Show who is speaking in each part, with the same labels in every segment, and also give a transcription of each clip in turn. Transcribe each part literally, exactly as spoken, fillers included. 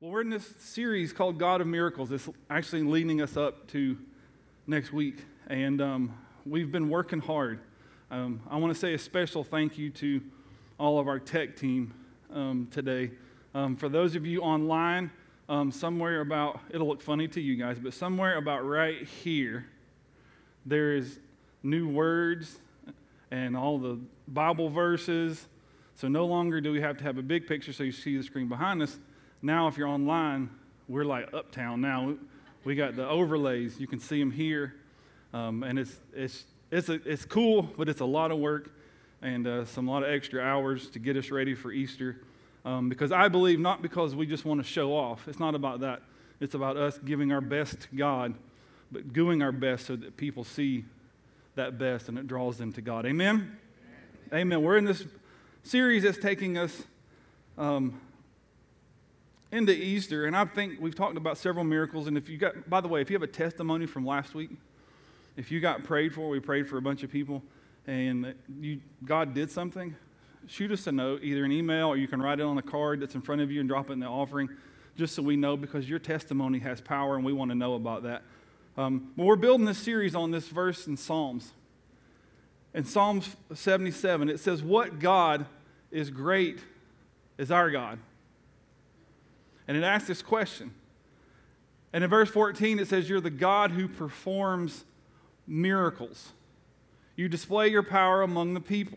Speaker 1: Well, we're in this series called God of Miracles. It's actually leading us up to next week, and um, we've been working hard. Um, I want to say a special thank you to all of our tech team um, today. Um, for those of you online, um, somewhere about, it'll look funny to you guys, but somewhere about right here, there is new words and all the Bible verses. So no longer do we have to have a big picture so you see the screen behind us. Now, if you're online, we're like uptown now. We got the overlays. You can see them here, um, and it's it's it's a, it's cool, but it's a lot of work and uh, some lot of extra hours to get us ready for Easter. Um, because I believe not because we just want to show off. It's not about that. It's about us giving our best to God, but doing our best so that people see that best and it draws them to God. Amen. Amen. Amen. We're in this series that's taking us. Um, into Easter, and I think we've talked about several miracles, and if you got, by the way, if you have a testimony from last week, if you got prayed for, we prayed for a bunch of people, and you, God did something, shoot us a note, either an email, or you can write it on a card that's in front of you and drop it in the offering, just so we know, because your testimony has power, and we want to know about that. Um, but we're building this series on this verse in Psalms. In Psalms seventy-seven, it says, "What God is great is our God." And it asks this question. And in verse fourteen, it says, "You're the God who performs miracles. You display your power among the people."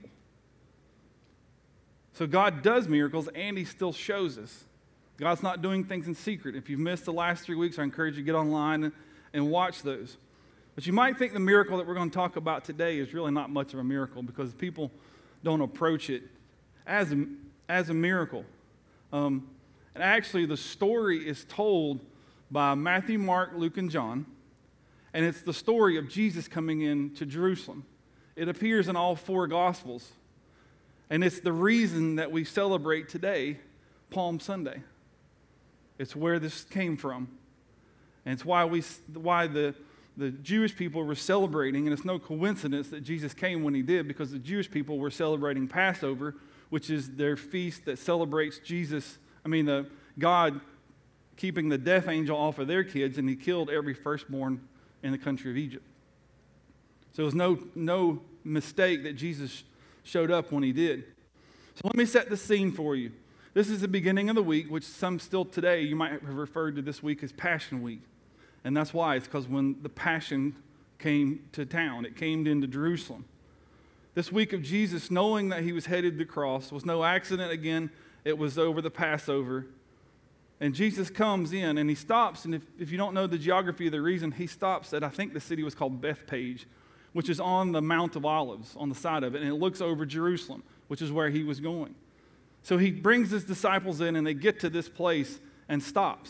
Speaker 1: So God does miracles, and he still shows us. God's not doing things in secret. If you've missed the last three weeks, I encourage you to get online and, and watch those. But you might think the miracle that we're going to talk about today is really not much of a miracle because people don't approach it as a, as a miracle. Um, And actually, the story is told by Matthew, Mark, Luke, and John. And it's the story of Jesus coming into Jerusalem. It appears in all four Gospels. And it's the reason that we celebrate today, Palm Sunday. It's where this came from. And it's why we, why the, the Jewish people were celebrating. And it's no coincidence that Jesus came when he did, because the Jewish people were celebrating Passover, which is their feast that celebrates Jesus. I mean, uh, God keeping the death angel off of their kids, and he killed every firstborn in the country of Egypt. So it was no, no mistake that Jesus showed up when he did. So let me set the scene for you. This is the beginning of the week, which some still today, you might have referred to this week as Passion Week. And that's why. It's because when the Passion came to town, it came into Jerusalem. This week of Jesus, knowing that he was headed to the cross, was no accident again. It was over the Passover. And Jesus comes in and he stops. And if, if you don't know the geography of the reason, he stops at, I think the city was called Bethpage, which is on the Mount of Olives on the side of it. And it looks over Jerusalem, which is where he was going. So he brings his disciples in and they get to this place and stops.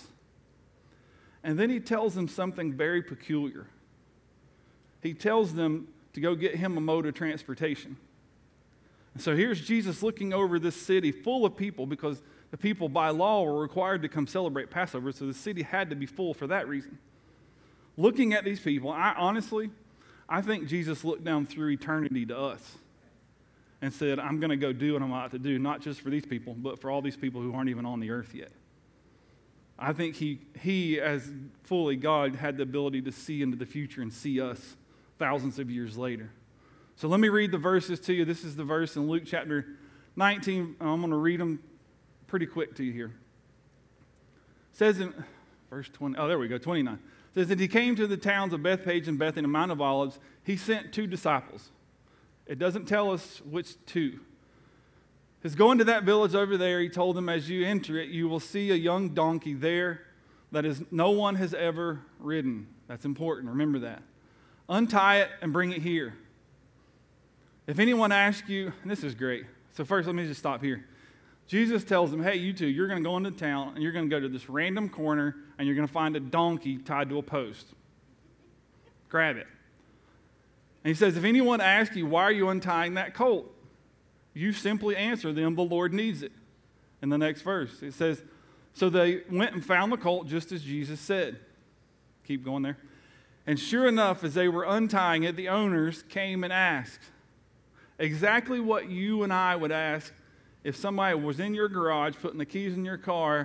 Speaker 1: And then he tells them something very peculiar. He tells them to go get him a mode of transportation. So here's Jesus looking over this city full of people, because the people by law were required to come celebrate Passover, so the city had to be full for that reason. Looking at these people, I honestly, I think Jesus looked down through eternity to us and said, I'm going to go do what I'm about to do, not just for these people, but for all these people who aren't even on the earth yet. I think he, he as fully God, had the ability to see into the future and see us thousands of years later. So let me read the verses to you. This is the verse in Luke chapter nineteen. I'm going to read them pretty quick to you here. It says in verse twenty, oh, there we go, twenty-nine. It says that he came to the towns of Bethpage and Bethany, Mount of Olives. He sent two disciples. It doesn't tell us which two. It says, "Go into that village over there," he told them, "as you enter it, you will see a young donkey there that is no one has ever ridden." That's important. Remember that. "Untie it and bring it here. If anyone asks you," and this is great. So first, let me just stop here. Jesus tells them, hey, you two, you're going to go into town, and you're going to go to this random corner, and you're going to find a donkey tied to a post. Grab it. And he says, if anyone asks you, why are you untying that colt? You simply answer them, the Lord needs it. In the next verse, it says, so they went and found the colt just as Jesus said. Keep going there. And sure enough, as they were untying it, the owners came and asked, exactly what you and I would ask if somebody was in your garage putting the keys in your car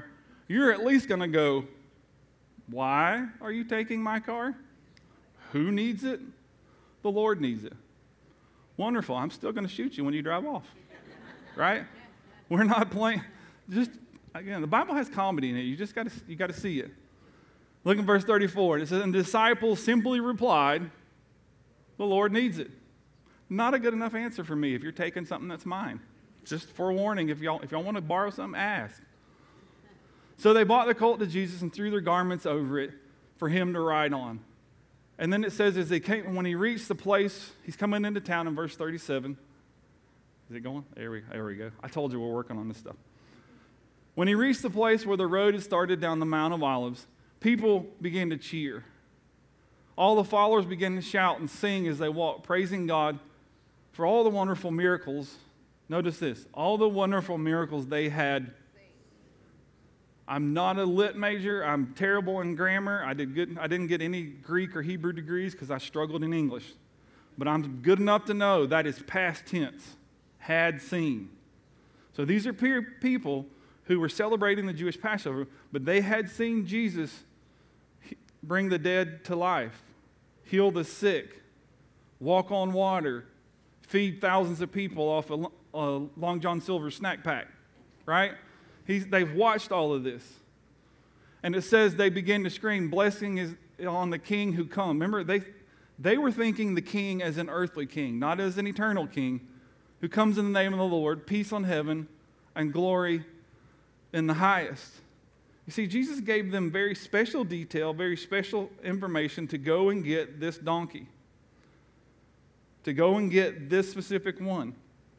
Speaker 1: you're at least going to go, why are you taking my car? Who needs it? The Lord needs it. Wonderful. I'm still going to shoot you when you drive off. Right? We're not playing. Just, again, the Bible has comedy in it. You just got to you got to see it. Look at verse thirty-four. It says, and the disciples simply replied, the Lord needs it. Not a good enough answer for me if you're taking something that's mine. Just forewarning, if y'all, if y'all want to borrow something, ask. So they brought the colt to Jesus and threw their garments over it for him to ride on. And then it says, as they came, when he reached the place, he's coming into town in verse thirty-seven. Is it going? There we, there we go. I told you we're working on this stuff. When he reached the place where the road had started down the Mount of Olives, people began to cheer. All the followers began to shout and sing as they walked, praising God for all the wonderful miracles. Notice this, all the wonderful miracles they had. I'm not a lit major. I'm terrible in grammar. I, did good, I didn't get any Greek or Hebrew degrees because I struggled in English. But I'm good enough to know that is past tense, had seen. So these are people who were celebrating the Jewish Passover, but they had seen Jesus bring the dead to life, heal the sick, walk on water, feed thousands of people off a, a Long John Silver snack pack, right? He's, they've watched all of this. And it says they begin to scream, blessing is on the king who come. Remember, they, they were thinking the king as an earthly king, not as an eternal king, who comes in the name of the Lord, peace on heaven and glory in the highest. You see, Jesus gave them very special detail, very special information to go and get this donkey, to go and get this specific one.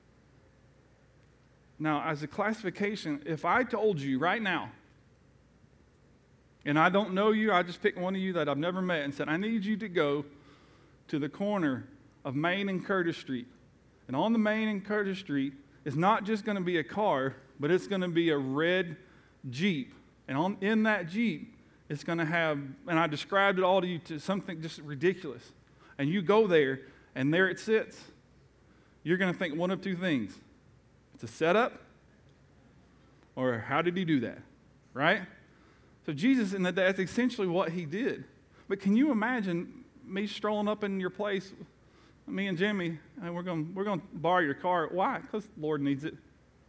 Speaker 1: Now, as a classification, if I told you right now, and I don't know you, I just picked one of you that I've never met and said, I need you to go to the corner of Main and Curtis Street. And on the Main and Curtis Street is not just going to be a car, but it's going to be a red Jeep. And on, in that Jeep, it's going to have, and I described it all to you to something just ridiculous. And you go there, and there it sits. You're going to think one of two things. It's a setup, or how did he do that, right? So Jesus, in that, that's essentially what he did. But can you imagine me strolling up in your place, me and Jimmy, and we're going we're going to borrow your car? Why? Because the Lord needs it.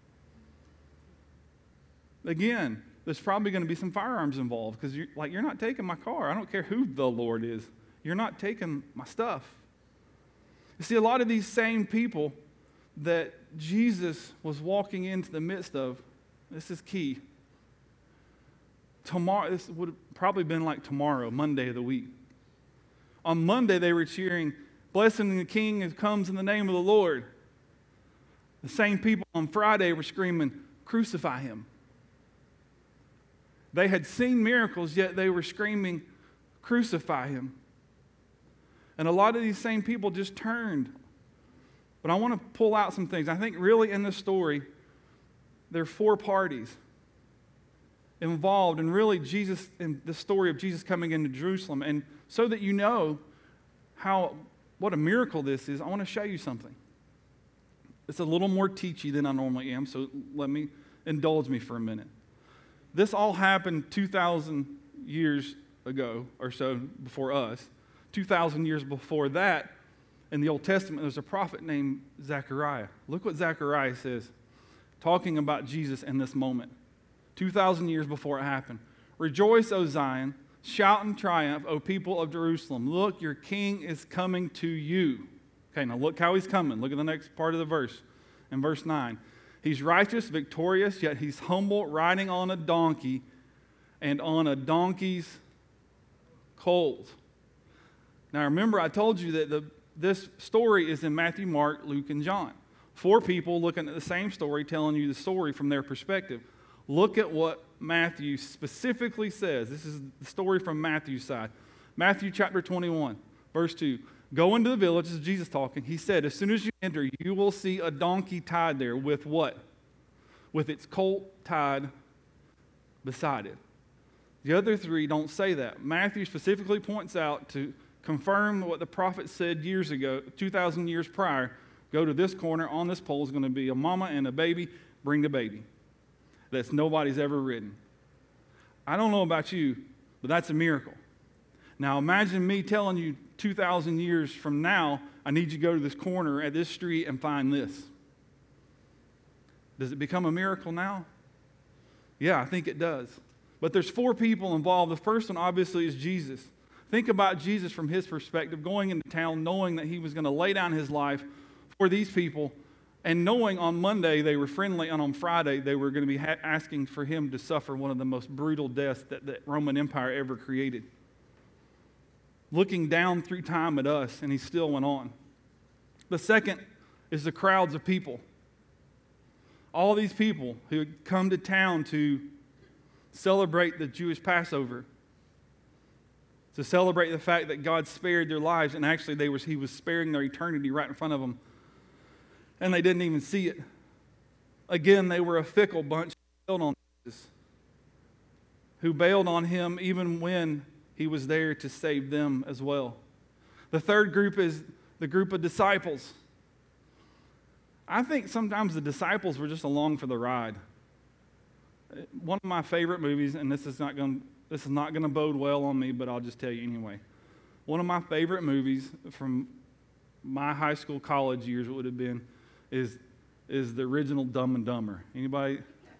Speaker 1: Again, there's probably going to be some firearms involved because you're, like, you're not taking my car. I don't care who the Lord is. You're not taking my stuff. You see, a lot of these same people that Jesus was walking into the midst of, this is key. Tomorrow, this would have probably been like tomorrow, Monday of the week. On Monday, they were cheering, blessing the King who comes in the name of the Lord. The same people on Friday were screaming, crucify him. They had seen miracles, yet they were screaming, crucify him. And a lot of these same people just turned. But I want to pull out some things. I think really in this story, there are four parties involved, and really Jesus, in the story of Jesus coming into Jerusalem. And so that you know how, what a miracle this is, I want to show you something. It's a little more teachy than I normally am, so let me, indulge me for a minute. This all happened two thousand years ago or so before us. two thousand years before that, in the Old Testament, there's a prophet named Zechariah. Look what Zechariah says, talking about Jesus in this moment. two thousand years before it happened. Rejoice, O Zion. Shout in triumph, O people of Jerusalem. Look, your king is coming to you. Okay, now look how he's coming. Look at the next part of the verse. In verse nine. He's righteous, victorious, yet he's humble, riding on a donkey and on a donkey's colt. Now remember, I told you that the, this story is in Matthew, Mark, Luke, and John. Four people looking at the same story, telling you the story from their perspective. Look at what Matthew specifically says. This is the story from Matthew's side. Matthew chapter twenty-one, verse two. Go into the village, this is Jesus talking. He said, as soon as you enter, you will see a donkey tied there with what? With its colt tied beside it. The other three don't say that. Matthew specifically points out to confirm what the prophet said years ago, two thousand years prior. Go to this corner, on this pole is going to be a mama and a baby. Bring the baby. That's nobody's ever ridden. I don't know about you, but that's a miracle. Now imagine me telling you two thousand years from now, I need you to go to this corner at this street and find this. Does it become a miracle now? Yeah, I think it does. But there's four people involved. The first one obviously is Jesus. Think about Jesus from his perspective, going into town knowing that he was going to lay down his life for these people, and knowing on Monday they were friendly, and on Friday they were going to be ha- asking for him to suffer one of the most brutal deaths that the Roman Empire ever created. Looking down through time at us, and he still went on. The second is the crowds of people. All these people who had come to town to celebrate the Jewish Passover, to celebrate the fact that God spared their lives, and actually they was, he was sparing their eternity right in front of them, and they didn't even see it. Again, they were a fickle bunch who bailed on Jesus, who bailed on him even when he was there to save them as well. The third group is the group of disciples. I think sometimes the disciples were just along for the ride. One of my favorite movies, and this is not going this is not going to bode well on me, but I'll just tell you anyway. One of my favorite movies from my high school, college years, what would have been, is is the original Dumb and Dumber. Anybody?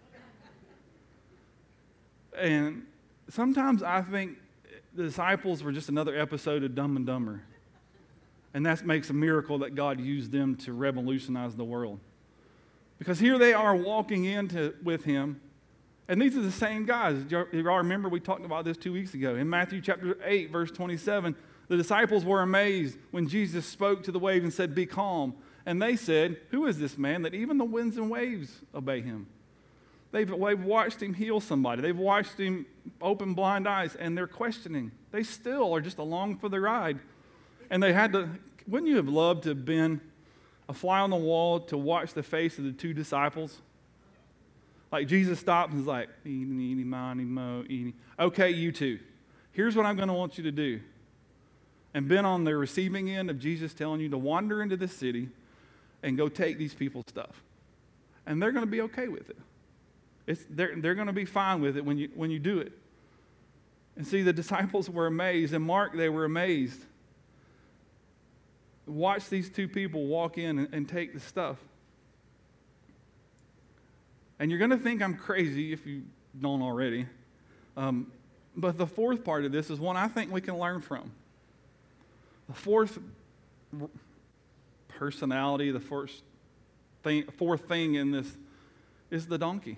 Speaker 1: And sometimes I think the disciples were just another episode of Dumb and Dumber. And that makes a miracle that God used them to revolutionize the world. Because here they are walking into with him, and these are the same guys. Do you all remember we talked about this two weeks ago? In Matthew chapter eight, verse twenty-seven, the disciples were amazed when Jesus spoke to the waves and said, "Be calm." And they said, "Who is this man that even the winds and waves obey him?" They've, they've watched him heal somebody. They've watched him open blind eyes, and they're questioning. They still are just along for the ride. And they had to, wouldn't you have loved to have been a fly on the wall to watch the face of the two disciples? Like Jesus stopped and was like, eeny, eeny, miny, mo, eeny. Okay, you two, here's what I'm going to want you to do. And been on the receiving end of Jesus telling you to wander into the city and go take these people's stuff. And they're going to be okay with it. It's, they're they're going to be fine with it when you, when you do it. And see, the disciples were amazed. In Mark, they were amazed. Watch these two people walk in and, and take the stuff. And you're going to think I'm crazy if you don't already. Um, but the fourth part of this is one I think we can learn from. The fourth personality, the first thing, fourth thing in this is the donkey.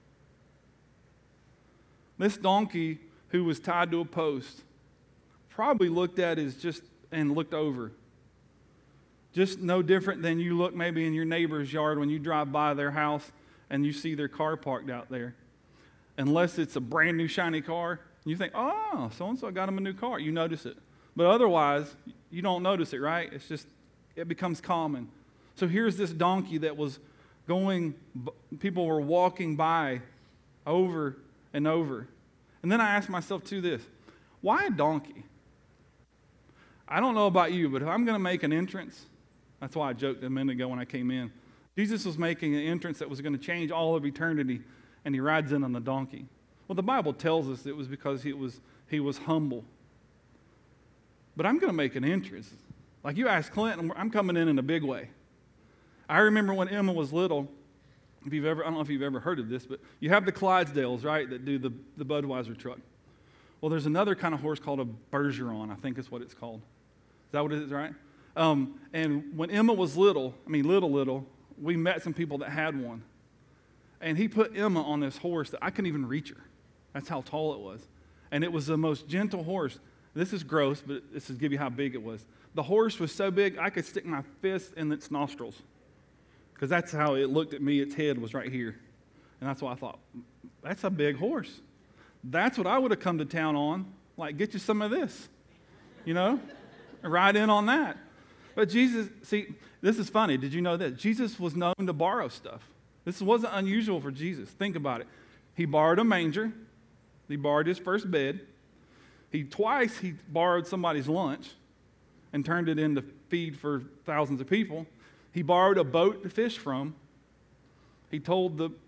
Speaker 1: This donkey who was tied to a post probably looked at as just and looked over. Just no different than you look maybe in your neighbor's yard when you drive by their house and you see their car parked out there. Unless it's a brand new shiny car, you think, oh, so-and-so got him a new car. You notice it. But otherwise, you don't notice it, right? It's just, it becomes common. So here's this donkey that was going, people were walking by over and over. And then I asked myself too this, why a donkey? I don't know about you, but if I'm going to make an entrance, that's why I joked a minute ago when I came in. Jesus was making an entrance that was going to change all of eternity, and he rides in on the donkey. Well, the Bible tells us it was because he was, he was humble. But I'm going to make an entrance. Like you asked Clinton, I'm coming in in a big way. I remember when Emma was little, if you've ever, I don't know if you've ever heard of this, but you have the Clydesdales, right, that do the, the Budweiser truck. Well, there's another kind of horse called a Bergeron, I think is what it's called. Is that what it is, right? Um, and when Emma was little, I mean little, little, we met some people that had one. And he put Emma on this horse that I couldn't even reach her. That's how tall it was. And it was the most gentle horse. This is gross, but this is to give you how big it was. The horse was so big, I could stick my fist in its nostrils. Because that's how it looked at me. Its head was right here. And that's why I thought, that's a big horse. That's what I would have come to town on. Like, get you some of this. You know? Ride in on that. But Jesus, see, this is funny. Did you know that? Jesus was known to borrow stuff. This wasn't unusual for Jesus. Think about it. He borrowed a manger. He borrowed his first bed. He twice he borrowed somebody's lunch and turned it into feed for thousands of people. He borrowed a boat to fish from. He told the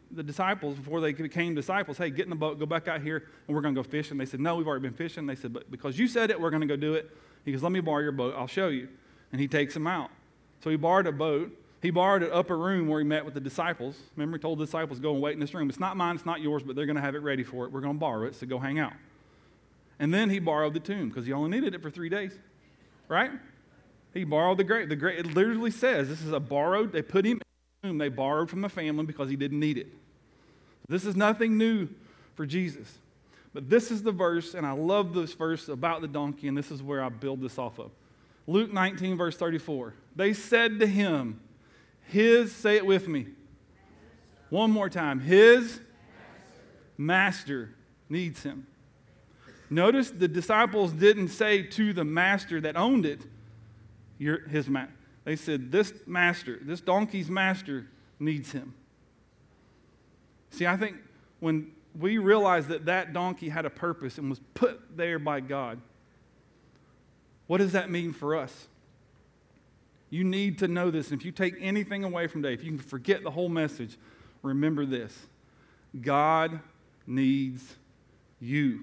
Speaker 1: the disciples, before they became disciples, hey, get in the boat, go back out here, and we're going to go fishing. They said, no, we've already been fishing. They said, but because you said it, we're going to go do it. He goes, let me borrow your boat. I'll show you. And he takes them out. So he borrowed a boat. He borrowed an upper room where he met with the disciples. Remember, he told the disciples, go and wait in this room. It's not mine, it's not yours, but they're going to have it ready for it. We're going to borrow it, so go hang out. And then he borrowed the tomb because he only needed it for three days, right? He borrowed the grave. The grave, it literally says this is a borrowed, they put him in the tomb, they borrowed from the family because he didn't need it. This is nothing new for Jesus. But this is the verse, and I love this verse about the donkey, and this is where I build this off of. Luke nineteen, verse thirty-four. They said to him, his, say it with me, one more time, his master needs him. Notice the disciples didn't say to the master that owned it, You're his ma-. They said, this master, this donkey's master needs him. See, I think when we realize that that donkey had a purpose and was put there by God, what does that mean for us? You need to know this. And if you take anything away from today, if you can forget the whole message, remember this. God needs you.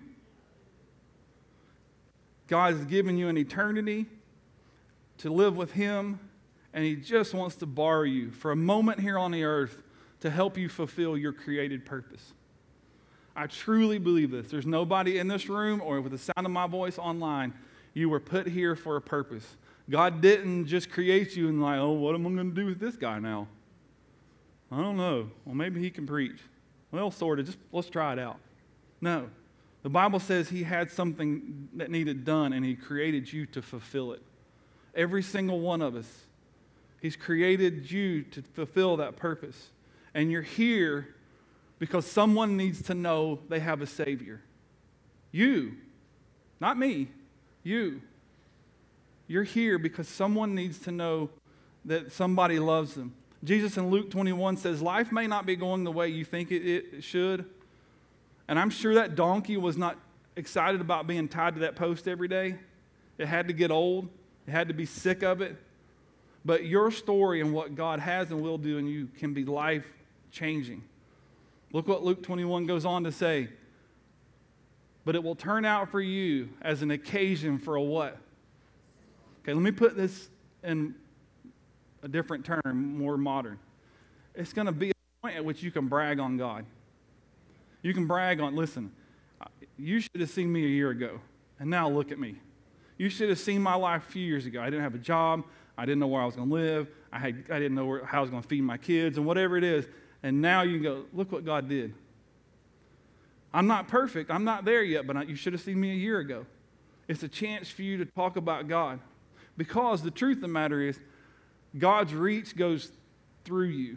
Speaker 1: God has given you an eternity to live with him, and he just wants to borrow you for a moment here on the earth to help you fulfill your created purpose. I truly believe this. There's nobody in this room or with the sound of my voice online. You were put here for a purpose. God didn't just create you and like, oh, what am I going to do with this guy now? I don't know. Well, maybe he can preach. Well, sort of. Just let's try it out. No. The Bible says he had something that needed done, and he created you to fulfill it. Every single one of us. He's created you to fulfill that purpose. And you're here because someone needs to know they have a Savior. You. Not me. You. You're here because someone needs to know that somebody loves them. Jesus in Luke twenty-one says, life may not be going the way you think it, it should. And I'm sure that donkey was not excited about being tied to that post every day. It had to get old. It had to be sick of it. But your story and what God has and will do in you can be life-changing. Look what Luke twenty-one goes on to say. But it will turn out for you as an occasion for a what? Okay, let me put this in a different term, more modern. It's going to be a point at which you can brag on God. You can brag on, listen, you should have seen me a year ago, and now look at me. You should have seen my life a few years ago. I didn't have a job. I didn't know where I was going to live. I, had, I didn't know where, how I was going to feed my kids and whatever it is. And now you can go, look what God did. I'm not perfect. I'm not there yet, but I, you should have seen me a year ago. It's a chance for you to talk about God. Because the truth of the matter is, God's reach goes through you.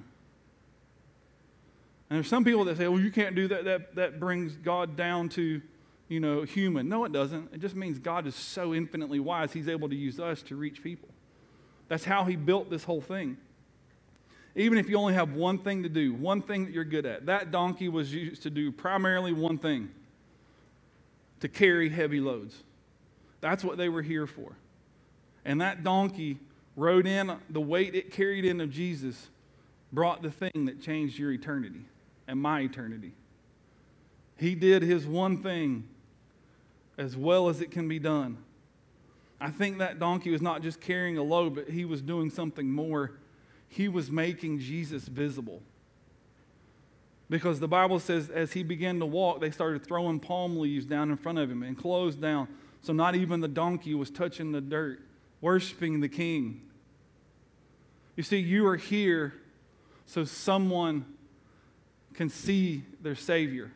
Speaker 1: And there's some people that say, well, you can't do that. That, that brings God down to, you know, human. No, it doesn't. It just means God is so infinitely wise, he's able to use us to reach people. That's how he built this whole thing. Even if you only have one thing to do, one thing that you're good at. That donkey was used to do primarily one thing, to carry heavy loads. That's what they were here for. And that donkey rode in, the weight it carried in of Jesus brought the thing that changed your eternity and my eternity. He did his one thing as well as it can be done. I think that donkey was not just carrying a load, but he was doing something more. He was making Jesus visible. Because the Bible says as he began to walk, they started throwing palm leaves down in front of him and clothes down. So not even the donkey was touching the dirt, worshiping the King. You see, you are here so someone can see their Savior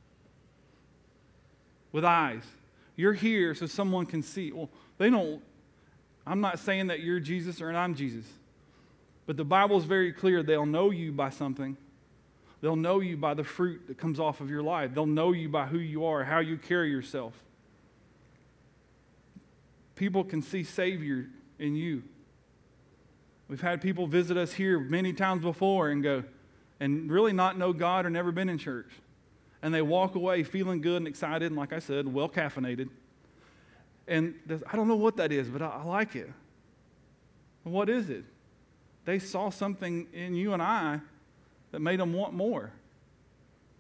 Speaker 1: with eyes. You're here so someone can see. Well, they don't, I'm not saying that you're Jesus or I'm Jesus. But the Bible is very clear. They'll know you by something. They'll know you by the fruit that comes off of your life. They'll know you by who you are, how you carry yourself. People can see Savior in you. We've had people visit us here many times before and go, and really not know God or never been in church. And they walk away feeling good and excited and, like I said, well caffeinated. And I don't know what that is, but I, I like it. What is it? They saw something in you and I that made them want more.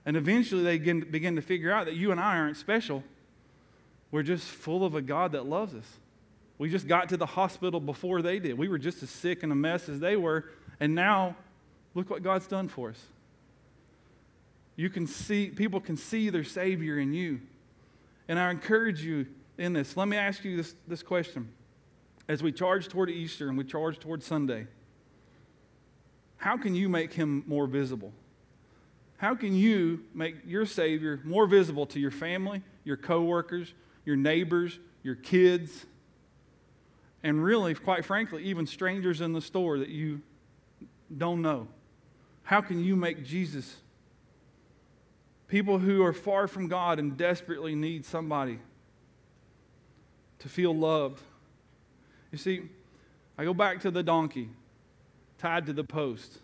Speaker 1: And eventually they begin, begin to figure out that you and I aren't special. We're just full of a God that loves us. We just got to the hospital before they did. We were just as sick and a mess as they were. And now, look what God's done for us. You can see, people can see their Savior in you. And I encourage you in this. Let me ask you this, this question. As we charge toward Easter and we charge toward Sunday, how can you make him more visible? How can you make your Savior more visible to your family, your coworkers, your neighbors, your kids, and really, quite frankly, even strangers in the store that you don't know? How can you make Jesus, people who are far from God and desperately need somebody to feel loved? You see, I go back to the donkey tied to the post.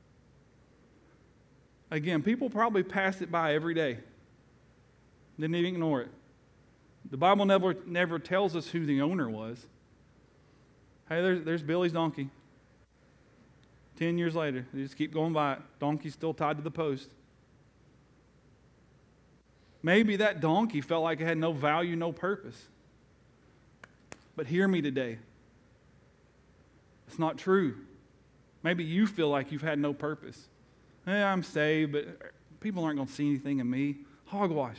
Speaker 1: Again, people probably passed it by every day. Didn't even ignore it. The Bible never, never tells us who the owner was. Hey, there's, there's Billy's donkey. Ten years later, they just keep going by it. Donkey's still tied to the post. Maybe that donkey felt like it had no value, no purpose. But hear me today. It's not true. Maybe you feel like you've had no purpose. Hey, I'm saved, but people aren't going to see anything in me. Hogwash.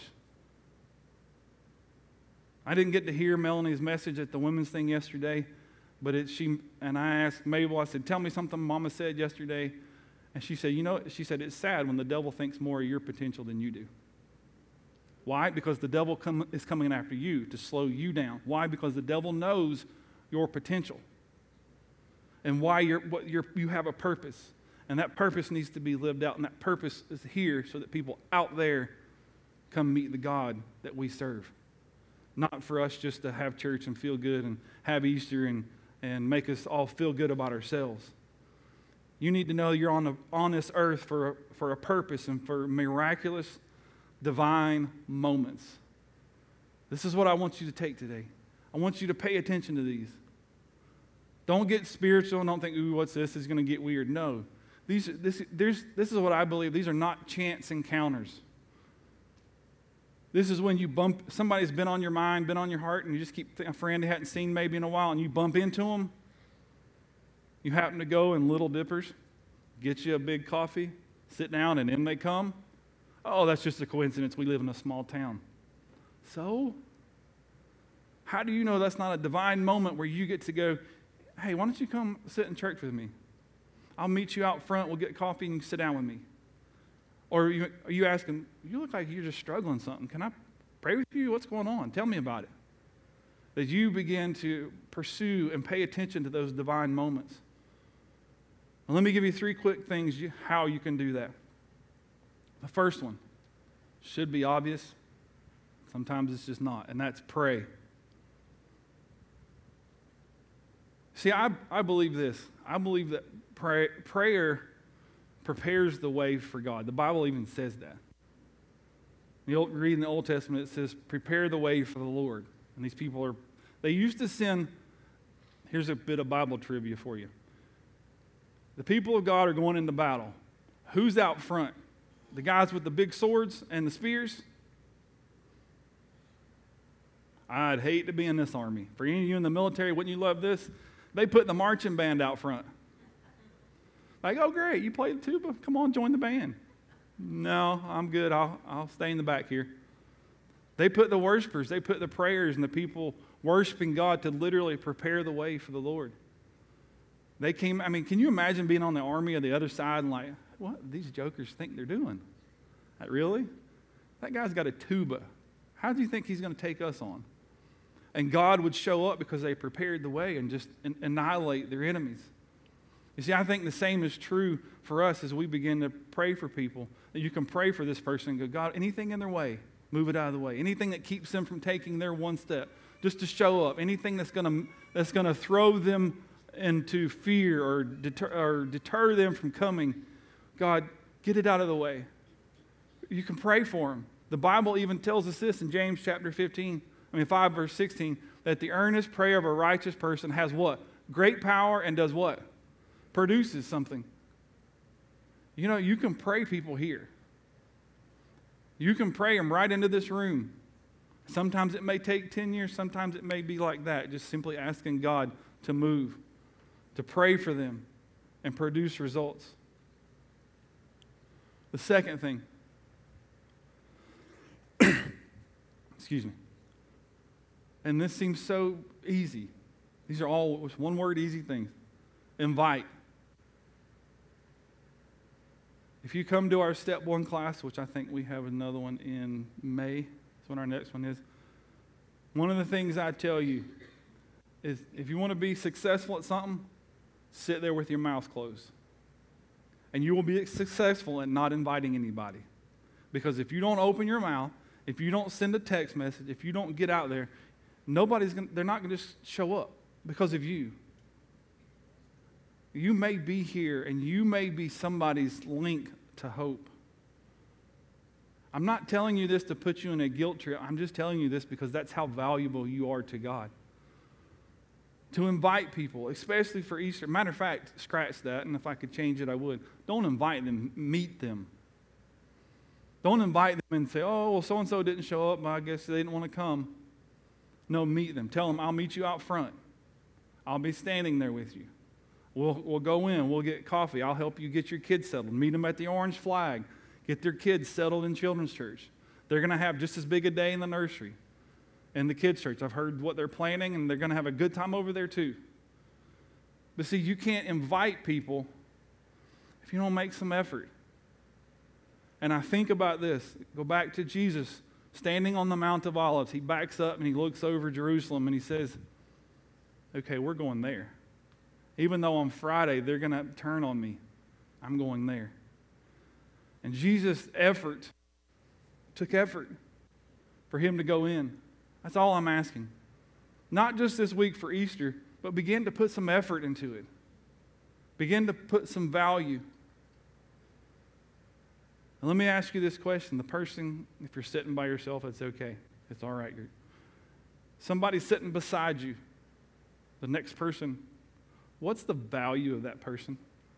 Speaker 1: I didn't get to hear Melanie's message at the women's thing yesterday, but it, she and I asked Mabel, I said, tell me something Mama said yesterday. And she said, you know, she said, it's sad when the devil thinks more of your potential than you do. Why? Because the devil come, is coming after you to slow you down. Why? Because the devil knows your potential and why you're, what you're, you have a purpose. And that purpose needs to be lived out. And that purpose is here so that people out there come meet the God that we serve. Not for us just to have church and feel good and have Easter and, and make us all feel good about ourselves. You need to know you're on, the, on this earth for a, for a purpose and for miraculous, divine moments. This is what I want you to take today. I want you to pay attention to these. Don't get spiritual and don't think, ooh, what's this? This is going to get weird. No. These, this, there's, this is what I believe. These are not chance encounters. This is when you bump, somebody's been on your mind, been on your heart, and you just keep, a friend you hadn't seen maybe in a while, and you bump into them. You happen to go in Little Dippers, get you a big coffee, sit down, and in they come. Oh, that's just a coincidence. We live in a small town. So, how do you know that's not a divine moment where you get to go, hey, why don't you come sit in church with me? I'll meet you out front. We'll get coffee and you can sit down with me. Or are you, are you asking, you look like you're just struggling something. Can I pray with you? What's going on? Tell me about it. That you begin to pursue and pay attention to those divine moments. And let me give you three quick things you, how you can do that. The first one should be obvious. Sometimes it's just not, and that's pray. See, I, I believe this. I believe that pray, prayer prepares the way for God. The Bible even says that. You read in the Old Testament, it says, prepare the way for the Lord. And these people are, they used to sin. Here's a bit of Bible trivia for you. The people of God are going into battle. Who's out front? The guys with the big swords and the spears? I'd hate to be in this army. For any of you in the military, wouldn't you love this? They put the marching band out front. Like, oh, great, you play the tuba? Come on, join the band. No, I'm good. I'll, I'll stay in the back here. They put the worshipers, they put the prayers and the people worshiping God to literally prepare the way for the Lord. They came, I mean, can you imagine being on the army of the other side and like, what do these jokers think they're doing? Like, really? That guy's got a tuba. How do you think he's going to take us on? And God would show up because they prepared the way and just annihilate their enemies. You see, I think the same is true for us as we begin to pray for people. That you can pray for this person and go, God, anything in their way, move it out of the way. Anything that keeps them from taking their one step, just to show up. Anything that's going to that's going to throw them into fear or deter, or deter them from coming, God, get it out of the way. You can pray for them. The Bible even tells us this in James chapter fifteen. I mean, five, verse sixteen, that the earnest prayer of a righteous person has what? Great power and does what? Produces something. You know, you can pray people here. You can pray them right into this room. Sometimes it may take ten years. Sometimes it may be like that, just simply asking God to move, to pray for them, and produce results. The second thing, excuse me, and this seems so easy. These are all one word easy things. Invite. If you come to our step one class, which I think we have another one in May, that's when our next one is. One of the things I tell you is if you want to be successful at something, sit there with your mouth closed. And you will be successful at not inviting anybody. Because if you don't open your mouth, if you don't send a text message, if you don't get out there, nobody's gonna, they're not going to just show up because of you. You may be here and you may be somebody's link to hope. I'm not telling you this to put you in a guilt trip. I'm just telling you this because that's how valuable you are to God. To invite people, especially for Easter. Matter of fact, scratch that, and if I could change it, I would. Don't invite them, meet them. Don't invite them and say, oh, well, so-and-so didn't show up, but I guess they didn't want to come. No, meet them. Tell them, I'll meet you out front. I'll be standing there with you. We'll, we'll go in. We'll get coffee. I'll help you get your kids settled. Meet them at the Orange Flag. Get their kids settled in Children's Church. They're going to have just as big a day in the nursery and the kids' church. I've heard what they're planning, and they're going to have a good time over there too. But see, you can't invite people if you don't make some effort. And I think about this. Go back to Jesus standing on the Mount of Olives. He backs up and he looks over Jerusalem and he says, okay, we're going there. Even though on Friday they're going to turn on me, I'm going there. And Jesus' effort took effort for him to go in. That's all I'm asking. Not just this week for Easter, but begin to put some effort into it. Begin to put some value. And let me ask you this question. The person, if you're sitting by yourself, it's okay. It's all right. You're, somebody sitting beside you, the next person, what's the value of that person?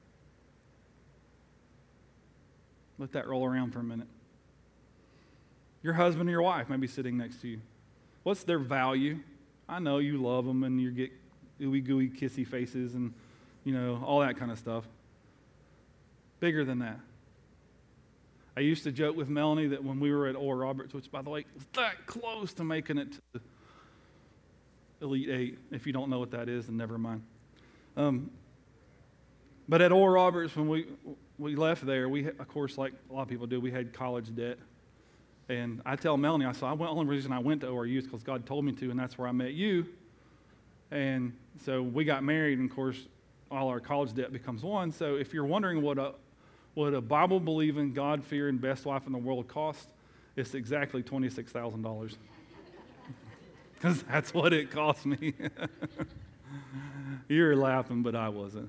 Speaker 1: Let that roll around for a minute. Your husband or your wife may be sitting next to you. What's their value? I know you love them and you get ooey gooey kissy faces and, you know, all that kind of stuff. Bigger than that. I used to joke with Melanie that when we were at Oral Roberts, which, by the way, was that close to making it to the Elite Eight. If you don't know what that is, then never mind. Um, but at Oral Roberts, when we we left there, we, of course, like a lot of people do, we had college debt. And I tell Melanie, I said, I went, the only reason I went to O R U is because God told me to, and that's where I met you. And so we got married, and of course, all our college debt becomes one. So if you're wondering what a what a Bible-believing, God-fearing, best wife in the world costs, it's exactly twenty-six thousand dollars. Because that's what it cost me. You were laughing, but I wasn't.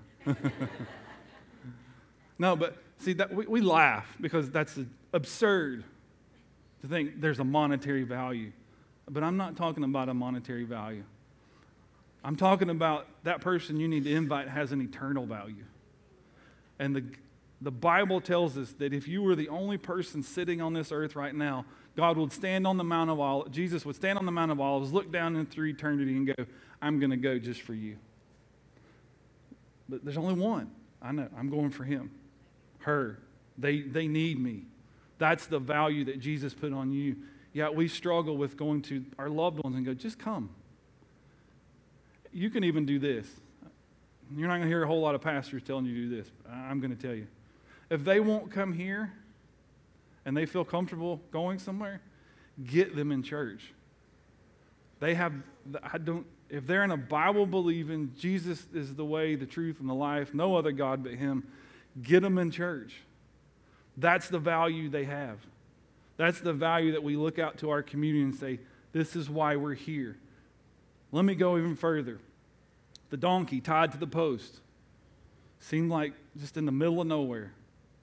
Speaker 1: No, but see, that we, we laugh because that's absurd to think there's a monetary value. But I'm not talking about a monetary value. I'm talking about that person you need to invite has an eternal value. And the the Bible tells us that if you were the only person sitting on this earth right now, God would stand on the Mount of Olives, Jesus would stand on the Mount of Olives, look down into eternity and go, I'm going to go just for you. But there's only one. I know. I'm going for him. Her. They, they need me. That's the value that Jesus put on you. Yet we struggle with going to our loved ones and go, just come. You can even do this. You're not going to hear a whole lot of pastors telling you to do this. But I'm going to tell you. If they won't come here and they feel comfortable going somewhere, get them in church. They have, I don't, if they're in a Bible believing, Jesus is the way, the truth, and the life, no other God but him, get them in church. That's the value they have. That's the value that we look out to our community and say, this is why we're here. Let me go even further. The donkey tied to the post seemed like just in the middle of nowhere.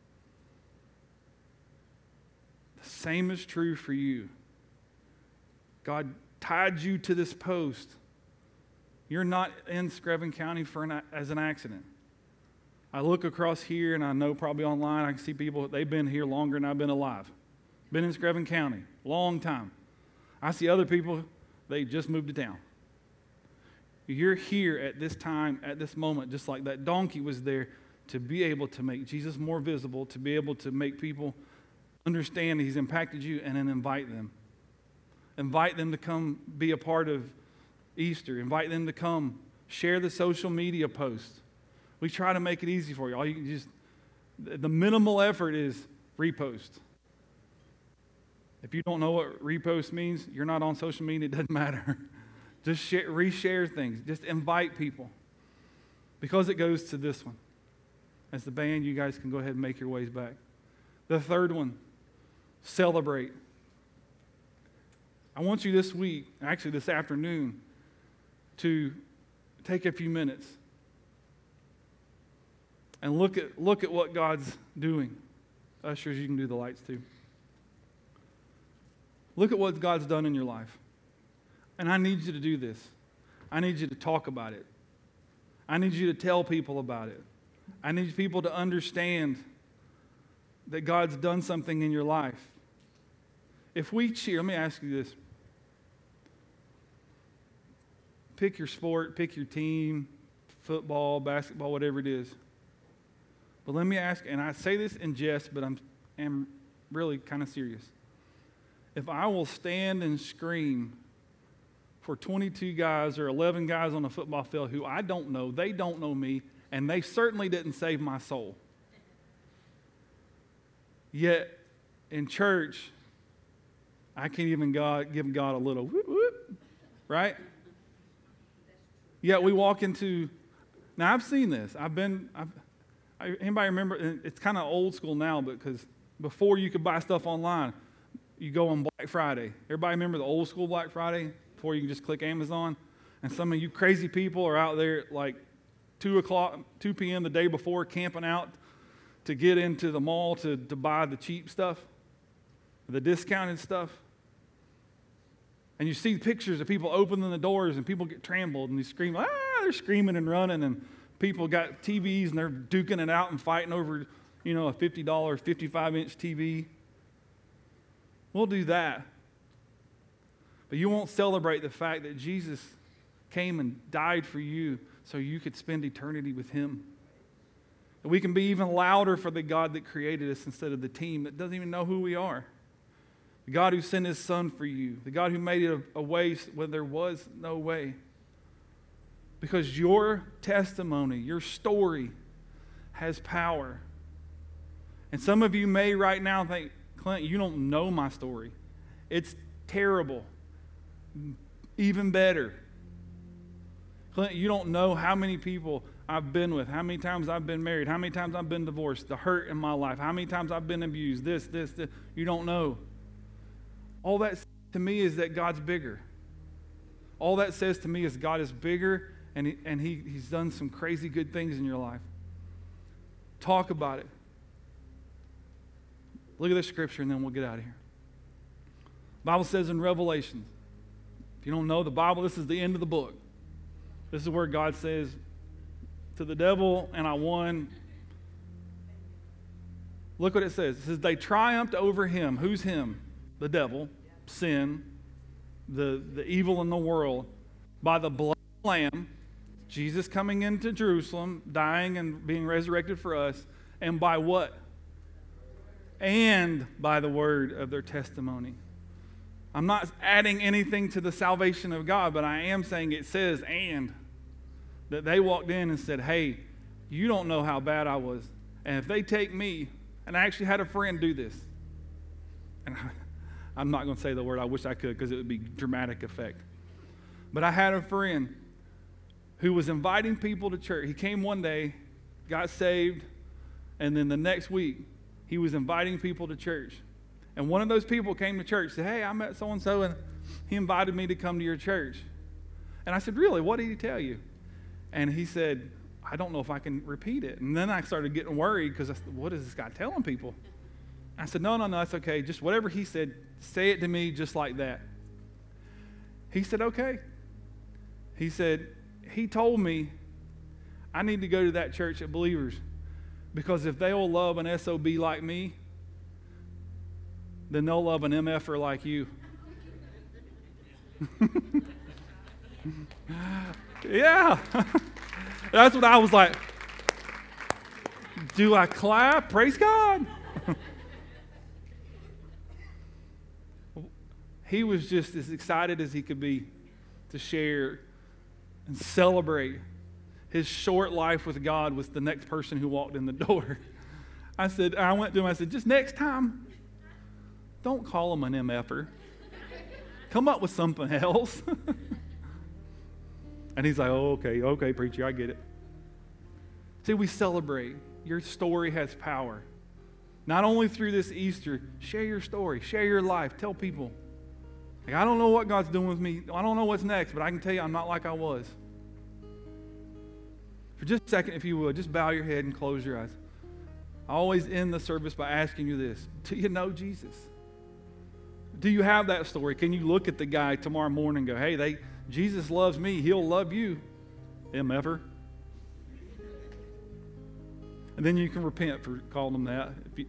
Speaker 1: The same is true for you. God tied you to this post. You're not in Screven County for an, as an accident. I look across here and I know probably online I can see people, they've been here longer than I've been alive. Been in Screven County, long time. I see other people, they just moved to town. You're here at this time, at this moment, just like that donkey was there to be able to make Jesus more visible, to be able to make people understand He's impacted you, and then invite them. Invite them to come be a part of Easter. Invite them to come share the social media posts. We try to make it easy for you. All you can just, the minimal effort is repost. If you don't know what repost means, you're not on social media, it doesn't matter. Just share, reshare things. Just invite people. Because it goes to this one. As the band, you guys can go ahead and make your ways back. The third one, celebrate. I want you this week, actually this afternoon, to take a few minutes and look at, look at what God's doing. Ushers, you can do the lights too. Look at what God's done in your life. And I need you to do this. I need you to talk about it. I need you to tell people about it. I need people to understand that God's done something in your life. If we cheer, let me ask you this. Pick your sport, pick your team, football, basketball, whatever it is. But let me ask, and I say this in jest, but I'm am really kind of serious. If I will stand and scream for twenty-two guys or eleven guys on a football field who I don't know, they don't know me, and they certainly didn't save my soul. Yet, in church, I can't even God, give God a little whoop, whoop, right? Yet we walk into, now I've seen this. I've been, I've, I, anybody remember, it's kind of old school now, because before you could buy stuff online, you go on Black Friday. Everybody remember the old school Black Friday? Before you can just click Amazon? And some of you crazy people are out there at like two o'clock, two p.m. the day before, camping out to get into the mall to, to buy the cheap stuff, the discounted stuff. And you see pictures of people opening the doors and people get trampled and they scream, ah, they're screaming and running, and people got T Vs and they're duking it out and fighting over, you know, a fifty dollar, fifty-five inch T V. We'll do that. But you won't celebrate the fact that Jesus came and died for you so you could spend eternity with Him. That we can be even louder for the God that created us instead of the team that doesn't even know who we are. The God who sent His Son for you. The God who made it a, a way when there was no way. Because your testimony, your story has power. And some of you may right now think, Clint, you don't know my story. It's terrible. Even better. Clint, you don't know how many people I've been with, how many times I've been married, how many times I've been divorced, the hurt in my life, how many times I've been abused, this, this, this. You don't know. All that to me is that God's bigger. All that says to me is God is bigger, and, he, and he, He's done some crazy good things in your life. Talk about it. Look at the scripture and then we'll get out of here. The Bible says in Revelation, if you don't know the Bible, this is the end of the book. This is where God says to the devil, and I won. Look what it says. It says, they triumphed over him. Who's him? The devil, sin, the, the evil in the world, by the blood of the Lamb, Jesus coming into Jerusalem, dying and being resurrected for us, and by what? And by the word of their testimony. I'm not adding anything to the salvation of God, but I am saying it says and. That they walked in and said, hey, you don't know how bad I was. And if they take me, and I actually had a friend do this. And I, I'm not going to say the word, I wish I could because it would be dramatic effect. But I had a friend who was inviting people to church. He came one day, got saved, and then the next week, he was inviting people to church. And one of those people came to church, said, hey, I met so-and-so, and he invited me to come to your church. And I said, really, what did he tell you? And he said, I don't know if I can repeat it. And then I started getting worried because I said, what is this guy telling people? I said, no, no, no, that's okay. Just whatever he said, say it to me just like that. He said, okay. He said, he told me I need to go to that church at Believers because if they will love an S O B like me, then they'll love an M F-er like you. Yeah. That's what I was like. Do I clap? Praise God. He was just as excited as he could be to share and celebrate his short life with God with the next person who walked in the door. I said, I went to him, I said, just next time, don't call him an M F-er. Come up with something else. And he's like, oh, okay, okay, preacher, I get it. See, we celebrate. Your story has power. Not only through this Easter, share your story, share your life, tell people. Like, I don't know what God's doing with me. I don't know what's next, but I can tell you I'm not like I was. For just a second, if you will, just bow your head and close your eyes. I always end the service by asking you this. Do you know Jesus? Do you have that story? Can you look at the guy tomorrow morning and go, hey, they, Jesus loves me. He'll love you, M F-er. And then you can repent for calling him that. If you...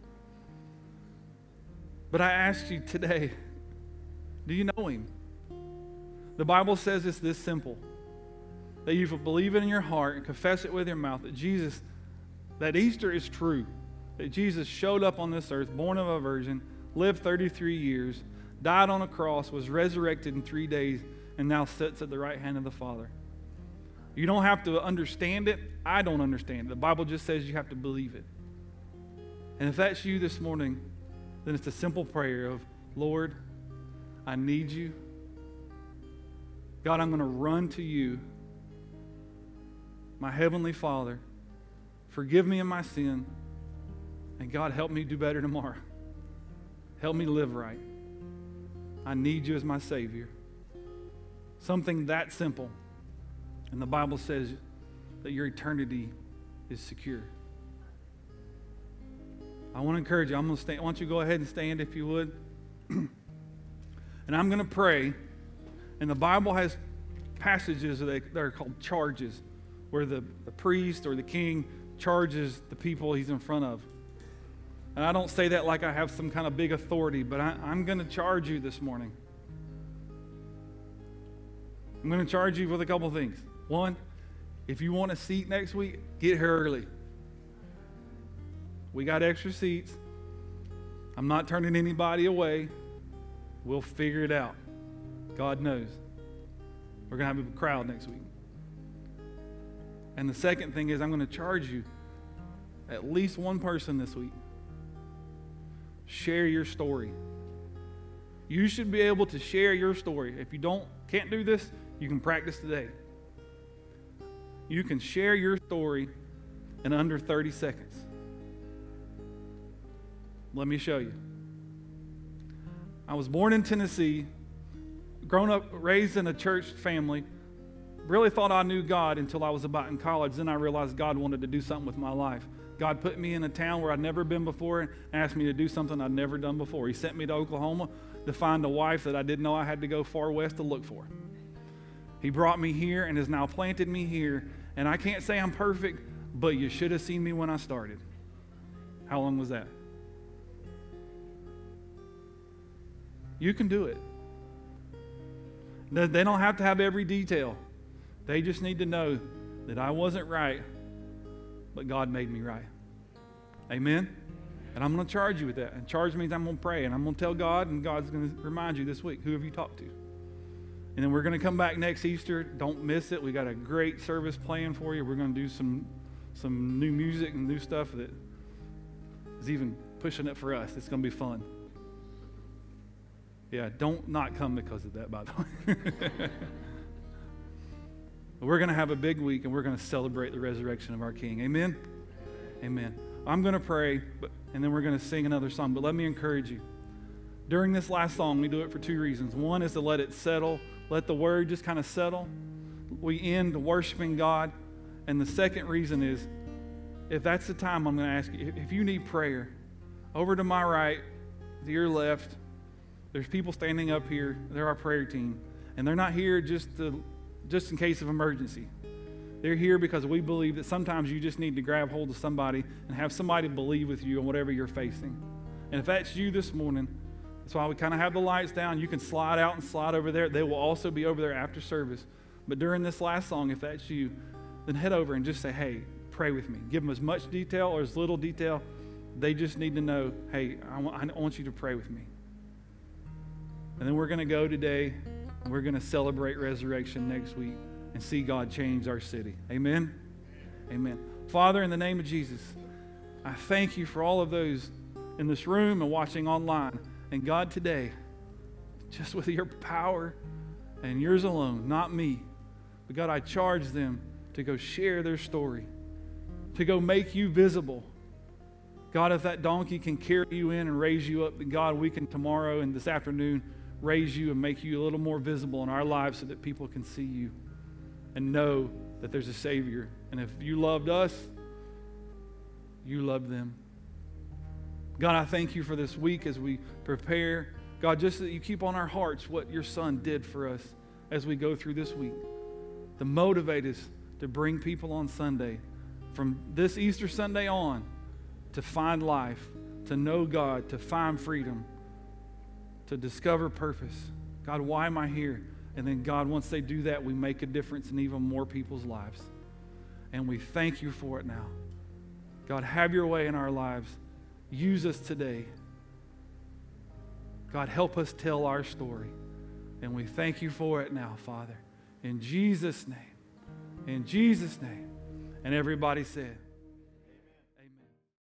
Speaker 1: But I ask you today, do you know him? The Bible says it's this simple. That you believe it in your heart and confess it with your mouth that Jesus, that Easter is true. That Jesus showed up on this earth, born of a virgin, lived thirty-three years, died on a cross, was resurrected in three days, and now sits at the right hand of the Father. You don't have to understand it. I don't understand it. The Bible just says you have to believe it. And if that's you this morning, then it's a simple prayer of, Lord, I need you. God, I'm going to run to you. My Heavenly Father, forgive me of my sin. And God, help me do better tomorrow. Help me live right. I need you as my Savior. Something that simple. And the Bible says that your eternity is secure. I want to encourage you. I'm going to stand. Why don't you go ahead and stand if you would? And I'm going to pray. And the Bible has passages that are called charges, where the, the priest or the king charges the people he's in front of. And I don't say that like I have some kind of big authority, but I, I'm going to charge you this morning. I'm going to charge you with a couple things. One, if you want a seat next week, get here early. We got extra seats. I'm not turning anybody away. We'll figure it out. God knows. We're going to have a crowd next week. And the second thing is I'm going to charge you at least one person this week. Share your story. You should be able to share your story. If you don't, can't do this, you can practice today. You can share your story in under thirty seconds. Let me show you. I was born in Tennessee, grown up, raised in a church family. Really thought I knew God until I was about in college. Then I realized God wanted to do something with my life. God put me in a town where I'd never been before and asked me to do something I'd never done before. He sent me to Oklahoma to find a wife that I didn't know I had to go far west to look for. He brought me here and has now planted me here. And I can't say I'm perfect, but you should have seen me when I started. How long was that? You can do it. They don't have to have every detail. They just need to know that I wasn't right, but God made me right. Amen? And I'm going to charge you with that. And charge means I'm going to pray, and I'm going to tell God, and God's going to remind you this week, who have you talked to? And then we're going to come back next Easter. Don't miss it. We got a great service planned for you. We're going to do some, some new music and new stuff that is even pushing it for us. It's going to be fun. Yeah, don't not come because of that, by the way. We're going to have a big week, and we're going to celebrate the resurrection of our King. Amen? Amen. I'm going to pray, but, and then we're going to sing another song. But let me encourage you. During this last song, we do it for two reasons. One is to let it settle. Let the word just kind of settle. We end worshiping God. And the second reason is, if that's the time, I'm going to ask you, if you need prayer, over to my right, to your left, there's people standing up here. They're our prayer team. And they're not here just to, just in case of emergency. They're here because we believe that sometimes you just need to grab hold of somebody and have somebody believe with you on whatever you're facing. And if that's you this morning, that's why we kind of have the lights down. You can slide out and slide over there. They will also be over there after service. But during this last song, if that's you, then head over and just say, hey, pray with me. Give them as much detail or as little detail. They just need to know, hey, I want, I want you to pray with me. And then we're going to go today, and we're going to celebrate resurrection next week and see God change our city. Amen? Amen. Father, in the name of Jesus, I thank you for all of those in this room and watching online. And God, today, just with your power and yours alone, not me, but God, I charge them to go share their story, to go make you visible. God, if that donkey can carry you in and raise you up, then God, we can tomorrow and this afternoon raise you and make you a little more visible in our lives so that people can see you and know that there's a Savior. And if you loved us, you loved them. God, I thank you for this week as we prepare. God, just that you keep on our hearts what your Son did for us as we go through this week. To motivate us to bring people on Sunday, from this Easter Sunday on, to find life, to know God, to find freedom, to discover purpose. God, why am I here? And then, God, once they do that, we make a difference in even more people's lives. And we thank you for it now. God, have your way in our lives. Use us today. God, help us tell our story. And we thank you for it now, Father. In Jesus' name. In Jesus' name. And everybody said,